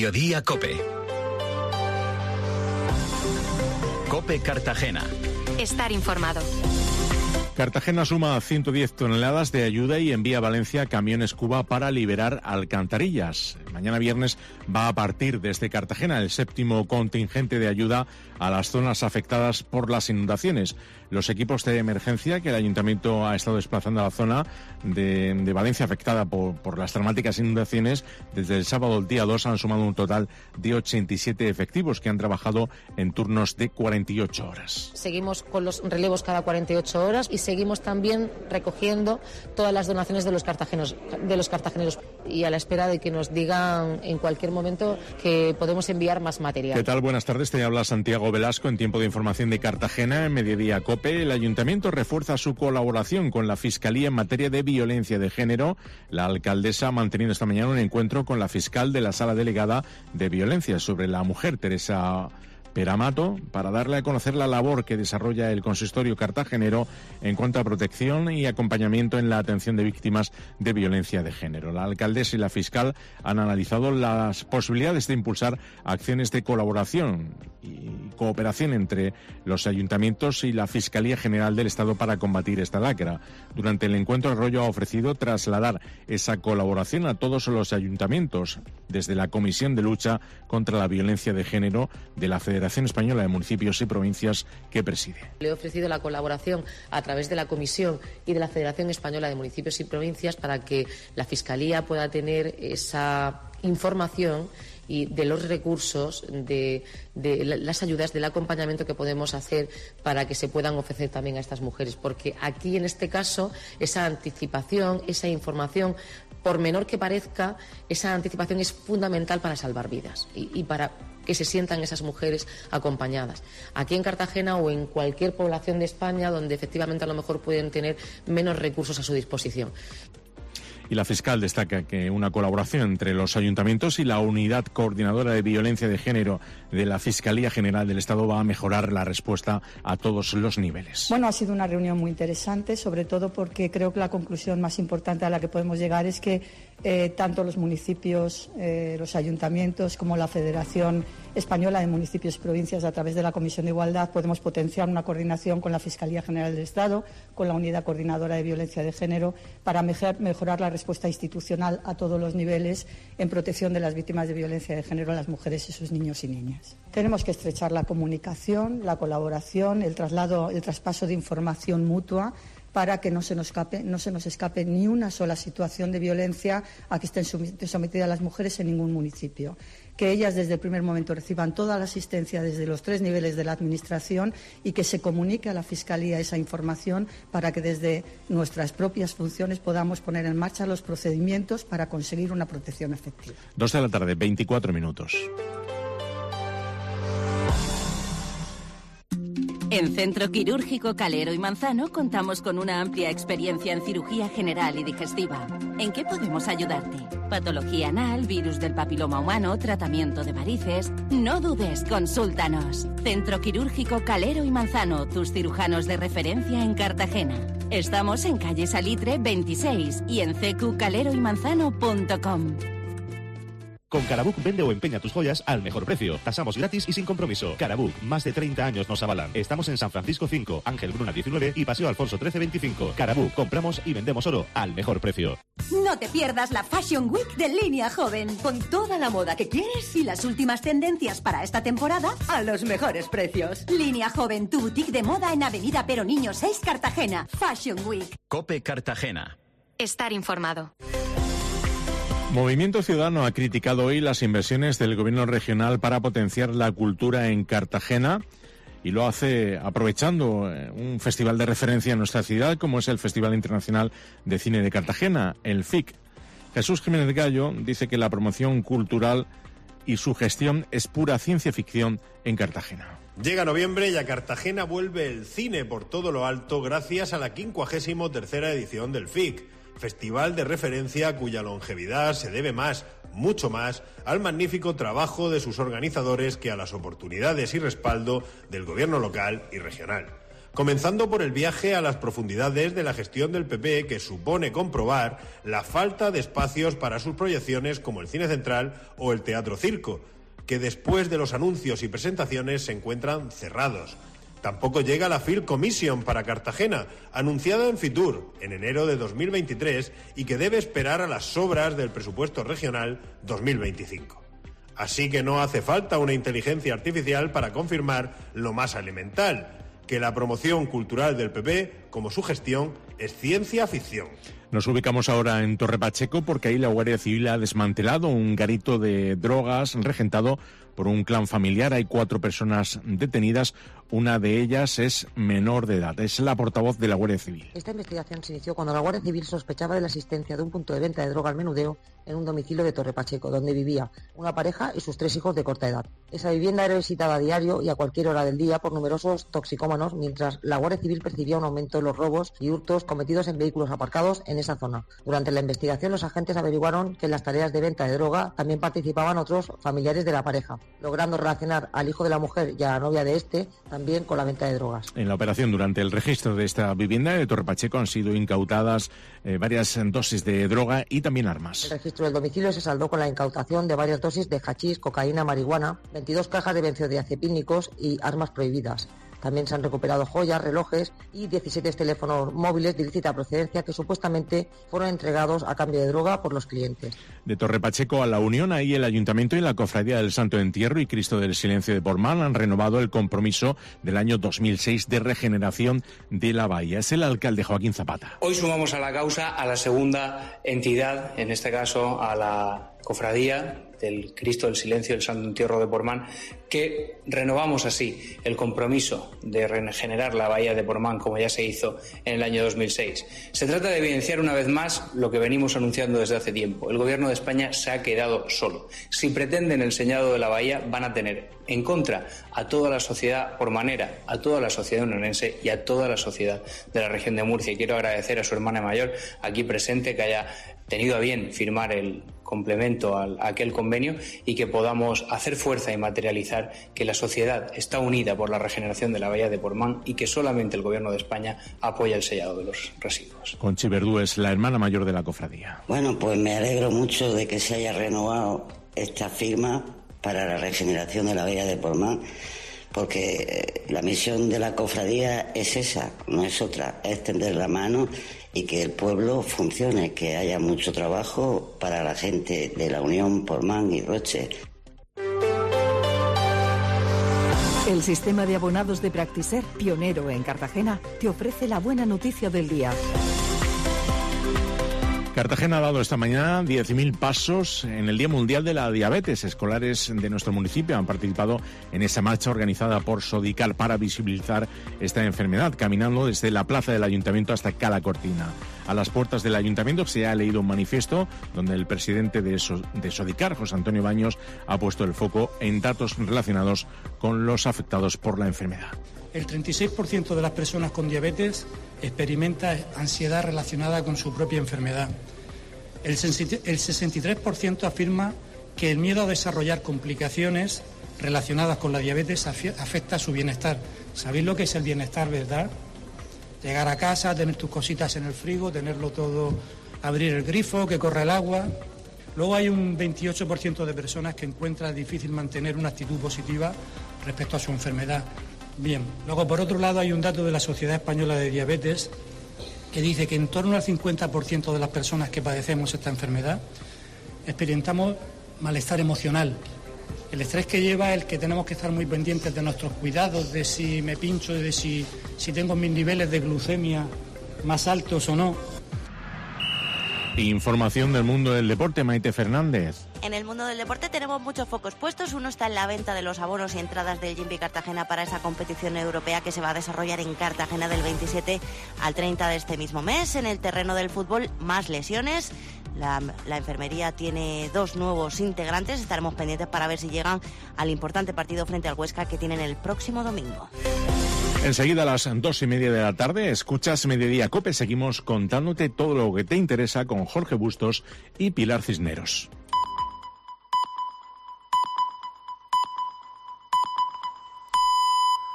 Mediodía COPE. COPE Cartagena. Estar informado. Cartagena suma 110 toneladas de ayuda y envía a Valencia camiones Cuba para liberar alcantarillas. Mañana viernes va a partir desde Cartagena el 7º contingente de ayuda a las zonas afectadas por las inundaciones. Los equipos de emergencia que el Ayuntamiento ha estado desplazando a la zona de Valencia afectada por las dramáticas inundaciones, desde el sábado el día 2 han sumado un total de 87 efectivos que han trabajado en turnos de 48 horas. Seguimos con los relevos cada 48 horas y seguimos también recogiendo todas las donaciones de los cartageneros y a la espera de que nos digan en cualquier momento que podemos enviar más material. ¿Qué tal? Buenas tardes, te habla Santiago Velasco en tiempo de información de Cartagena en Mediodía COPE. El Ayuntamiento refuerza su colaboración con la Fiscalía en materia de violencia de género. La alcaldesa ha mantenido esta mañana un encuentro con la fiscal de la Sala Delegada de Violencia sobre la Mujer, Teresa Peramato, para darle a conocer la labor que desarrolla el consistorio cartagenero en cuanto a protección y acompañamiento en la atención de víctimas de violencia de género. La alcaldesa y la fiscal han analizado las posibilidades de impulsar acciones de colaboración y cooperación entre los ayuntamientos y la Fiscalía General del Estado para combatir esta lacra. Durante el encuentro, Arroyo ha ofrecido trasladar esa colaboración a todos los ayuntamientos, desde la Comisión de Lucha contra la Violencia de Género de la Federación Española de Municipios y Provincias que preside. Le he ofrecido la colaboración a través de la Comisión y de la Federación Española de Municipios y Provincias para que la Fiscalía pueda tener esa información y de los recursos, de las ayudas, del acompañamiento que podemos hacer para que se puedan ofrecer también a estas mujeres. Porque aquí, en este caso, esa anticipación, esa información, por menor que parezca, esa anticipación es fundamental para salvar vidas y para que se sientan esas mujeres acompañadas. Aquí en Cartagena o en cualquier población de España donde efectivamente a lo mejor pueden tener menos recursos a su disposición. Y la fiscal destaca que una colaboración entre los ayuntamientos y la Unidad Coordinadora de Violencia de Género de la Fiscalía General del Estado va a mejorar la respuesta a todos los niveles. Bueno, ha sido una reunión muy interesante, sobre todo porque creo que la conclusión más importante a la que podemos llegar es que tanto los municipios, los ayuntamientos como la Federación Española de Municipios y Provincias, a través de la Comisión de Igualdad, podemos potenciar una coordinación con la Fiscalía General del Estado, con la Unidad Coordinadora de Violencia de Género, para mejorar la respuesta institucional a todos los niveles en protección de las víctimas de violencia de género, las mujeres y sus niños y niñas. Tenemos que estrechar la comunicación, la colaboración, el traspaso de información mutua, para que no se nos escape ni una sola situación de violencia a que estén sometidas las mujeres en ningún municipio. Que ellas desde el primer momento reciban toda la asistencia desde los 3 niveles de la Administración y que se comunique a la Fiscalía esa información para que desde nuestras propias funciones podamos poner en marcha los procedimientos para conseguir una protección efectiva. 2 de la tarde, 24 minutos. En Centro Quirúrgico Calero y Manzano contamos con una amplia experiencia en cirugía general y digestiva. ¿En qué podemos ayudarte? Patología anal, virus del papiloma humano, tratamiento de varices. No dudes, consúltanos. Centro Quirúrgico Calero y Manzano, tus cirujanos de referencia en Cartagena. Estamos en calle Salitre 26 y en cqcaleroymanzano.com. Con Carabook vende o empeña tus joyas al mejor precio. Tasamos gratis y sin compromiso. Carabook, más de 30 años nos avalan. Estamos en San Francisco 5, Ángel Bruna 19 y Paseo Alfonso 13 25. Carabook, compramos y vendemos oro al mejor precio. No te pierdas la Fashion Week de Línea Joven, con toda la moda que quieres y las últimas tendencias para esta temporada a los mejores precios. Línea Joven, tu boutique de moda en Avenida Peroniño 6, Cartagena. Fashion Week. COPE Cartagena. Estar informado. Movimiento Ciudadano ha criticado hoy las inversiones del Gobierno regional para potenciar la cultura en Cartagena y lo hace aprovechando un festival de referencia en nuestra ciudad como es el Festival Internacional de Cine de Cartagena, el FIC. Jesús Jiménez Gallo dice que la promoción cultural y su gestión es pura ciencia ficción en Cartagena. Llega noviembre y a Cartagena vuelve el cine por todo lo alto gracias a la 53ª edición del FIC. Festival de referencia cuya longevidad se debe más, mucho más, al magnífico trabajo de sus organizadores que a las oportunidades y respaldo del gobierno local y regional. comenzando por el viaje a las profundidades de la gestión del PP, que supone comprobar la falta de espacios para sus proyecciones como el Cine Central o el Teatro Circo, que después de los anuncios y presentaciones se encuentran cerrados. Tampoco llega la Film Commission para Cartagena, anunciada en Fitur en enero de 2023 y que debe esperar a las sobras del presupuesto regional 2025. Así que no hace falta una inteligencia artificial para confirmar lo más elemental, que la promoción cultural del PP, como su gestión, es ciencia ficción. Nos ubicamos ahora en Torre Pacheco porque ahí la Guardia Civil ha desmantelado un garito de drogas regentado por un clan familiar. Hay 4 personas detenidas, una de ellas es menor de edad. Es la portavoz de la Guardia Civil. Esta investigación se inició cuando la Guardia Civil sospechaba de la existencia de un punto de venta de droga al menudeo en un domicilio de Torre Pacheco, donde vivía una pareja y sus 3 hijos de corta edad. Esa vivienda era visitada a diario y a cualquier hora del día por numerosos toxicómanos, mientras la Guardia Civil percibía un aumento de los robos y hurtos cometidos en vehículos aparcados en esa zona. Durante la investigación, los agentes averiguaron que en las tareas de venta de droga también participaban otros familiares de la pareja, logrando relacionar al hijo de la mujer y a la novia de este también con la venta de drogas. En la operación, durante el registro de esta vivienda de Torre Pacheco, han sido incautadas varias dosis de droga y también armas. El registro del domicilio se saldó con la incautación de varias dosis de hachís, cocaína, marihuana, 22 cajas de benzodiazepínicos y armas prohibidas. También se han recuperado joyas, relojes y 17 teléfonos móviles de ilícita procedencia que supuestamente fueron entregados a cambio de droga por los clientes. De Torre Pacheco a La Unión, ahí el Ayuntamiento y la Cofradía del Santo Entierro y Cristo del Silencio de Portmán han renovado el compromiso del año 2006 de regeneración de la bahía. Es el alcalde Joaquín Zapata. Hoy sumamos a la causa a la segunda entidad, en este caso a la Cofradía del Cristo del Silencio del Santo Entierro de Portmán, que renovamos así el compromiso de regenerar la bahía de Portmán como ya se hizo en el año 2006. Se trata de evidenciar una vez más lo que venimos anunciando desde hace tiempo. El Gobierno de España se ha quedado solo. Si pretenden el señalado de la bahía, van a tener en contra a toda la sociedad portmanera, a toda la sociedad unionense y a toda la sociedad de la región de Murcia. Y quiero agradecer a su hermana mayor aquí presente que haya tenido a bien firmar el complemento a aquel convenio y que podamos hacer fuerza y materializar que la sociedad está unida por la regeneración de la bahía de Portmán y que solamente el Gobierno de España apoya el sellado de los residuos. Conchi Verdú es la hermana mayor de la cofradía. Bueno, pues me alegro mucho de que se haya renovado esta firma para la regeneración de la bahía de Portmán, porque la misión de la cofradía es esa, no es otra, es tender la mano y que el pueblo funcione, que haya mucho trabajo para la gente de la Unión, Portmán y Roche. El sistema de abonados de Practiser, pionero en Cartagena, te ofrece la buena noticia del día. Cartagena ha dado esta mañana 10.000 pasos en el Día Mundial de la Diabetes. Escolares de nuestro municipio han participado en esa marcha organizada por Sodical para visibilizar esta enfermedad, caminando desde la plaza del Ayuntamiento hasta Cala Cortina. A las puertas del Ayuntamiento se ha leído un manifiesto donde el presidente de Sodical, José Antonio Baños, ha puesto el foco en datos relacionados con los afectados por la enfermedad. El 36% de las personas con diabetes experimenta ansiedad relacionada con su propia enfermedad. El 63% afirma que el miedo a desarrollar complicaciones relacionadas con la diabetes afecta a su bienestar. ¿Sabéis lo que es el bienestar, verdad? Llegar a casa, tener tus cositas en el frigo, tenerlo todo, abrir el grifo, que corra el agua. Luego hay un 28% de personas que encuentra difícil mantener una actitud positiva respecto a su enfermedad. Bien, luego por otro lado hay un dato de la Sociedad Española de Diabetes que dice que en torno al 50% de las personas que padecemos esta enfermedad experimentamos malestar emocional. El estrés que lleva el que tenemos que estar muy pendientes de nuestros cuidados, de si me pincho, de si tengo mis niveles de glucemia más altos o no. Información del mundo del deporte, Maite Fernández. En el mundo del deporte tenemos muchos focos puestos. Uno está en la venta de los abonos y entradas del Gimpi Cartagena para esa competición europea que se va a desarrollar en Cartagena del 27 al 30 de este mismo mes. En el terreno del fútbol, más lesiones. La enfermería tiene 2 nuevos integrantes. Estaremos pendientes para ver si llegan al importante partido frente al Huesca que tienen el próximo domingo. Enseguida a las 2:30 de la tarde escuchas Mediodía COPE. Seguimos contándote todo lo que te interesa con Jorge Bustos y Pilar Cisneros.